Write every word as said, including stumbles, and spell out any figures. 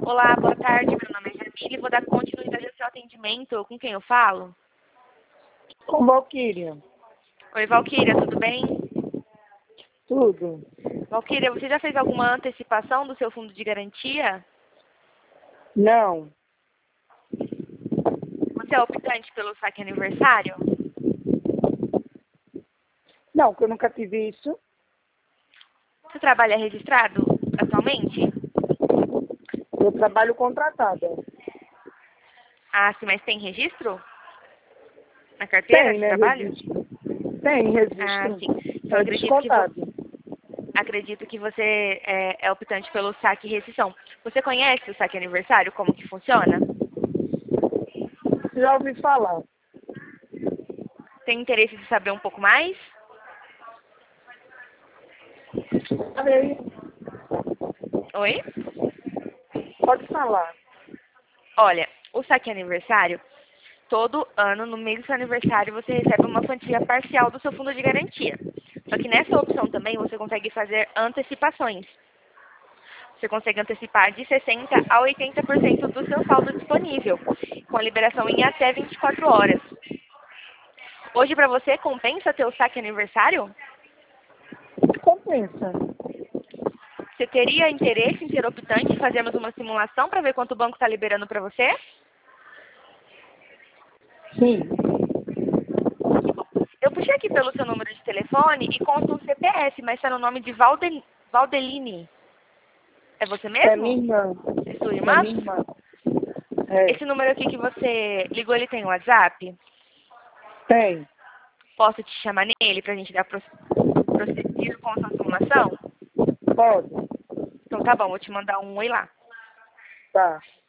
Olá, boa tarde. Meu nome é Jamile. Vou dar continuidade ao seu atendimento. Com quem eu falo? Com Valquíria. Oi, Valquíria, tudo bem? Tudo. Valquíria, você já fez alguma antecipação do seu fundo de garantia? Não. Você é optante pelo saque aniversário? Não, que eu nunca tive isso. Você trabalha registrado atualmente? Eu trabalho contratada. Ah, sim, mas tem registro? Na carteira Tem, de né? trabalho? Registro. Tem Ah, registro. sim. Então É acredito que você, descontado. acredito que você é, é optante pelo saque e rescisão. Você conhece o saque aniversário? Como que funciona? Já ouvi falar. Tem interesse de saber um pouco mais? Falei. Oi? Pode falar. Olha, o saque aniversário, todo ano, no mês do seu aniversário, você recebe uma quantia parcial do seu fundo de garantia. Só que nessa opção também você consegue fazer antecipações. Você consegue antecipar de sessenta por cento a oitenta por cento do seu saldo disponível, com a liberação em até vinte e quatro horas. Hoje, para você, compensa ter o saque aniversário? Compensa. Você teria interesse em ser optante e fazermos uma simulação para ver quanto o banco está liberando para você? Sim. Eu puxei aqui pelo seu número de telefone e consta um C P F, mas está no nome de Valde... Valdeline. É você É minha mesmo? irmã. É sua É irmã? minha irmã. É. Esse número aqui que você ligou, ele tem WhatsApp? Tem. Posso te chamar nele para a gente dar pro- prosseguir com a sua simulação? Pode. Então tá bom, vou te mandar um oi lá. Tá.